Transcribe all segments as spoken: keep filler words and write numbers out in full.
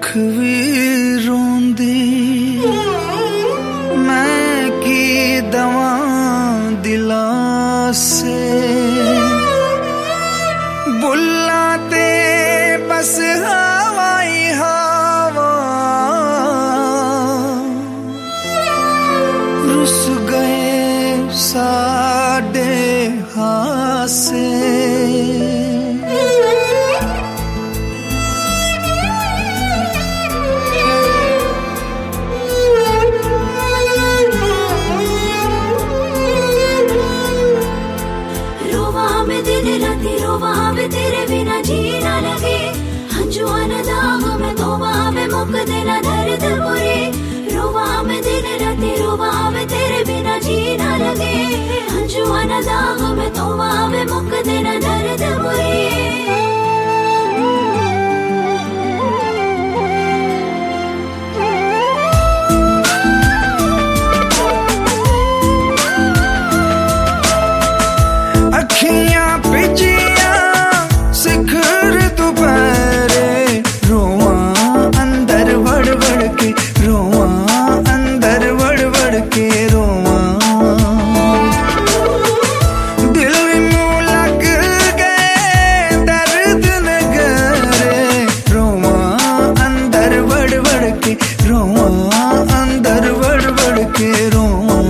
भी रोंदी मैं की दवा दिला से बुलाते बस हवाई हवा रुस गए साडे हासे तेरे बिना जी ना लगे हंजुआ न दाग में तोबा में मुक देना दर्द बुरे रोवा में दिन राती रोवा में तेरे बिना जी ना लगे हंजुआ न दाग में तोबा में मुक देना दर्द बुरे अखियां पिजिया सिखर दोपहरे रोवा अंदर वड़ वड़ के रोवा अंदर वड़ वड़ के रोवा दिल नू लग गए दर्द नगरे रोवा अंदर वड़ वड़ के रोवा अंदर वड़ वड़ के रोवा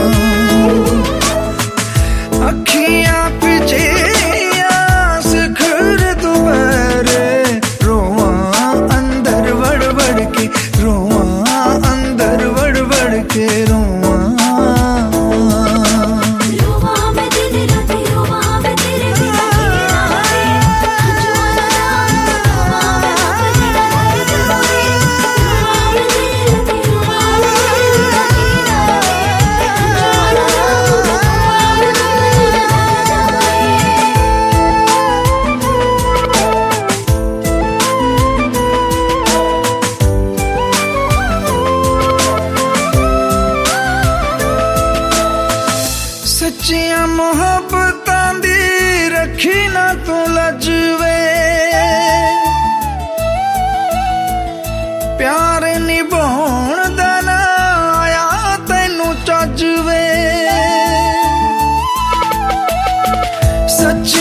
अखियां पिजिया सिखर दोपहरे रोवा अंदर वड़ वड़ के रोवा अंदर वड़ वड़ के रोवा सच्चियां मोहब्बतां दी रखी ना तू लजवे प्यार निभाउण दा ना आया तैनू चजवे सच्ची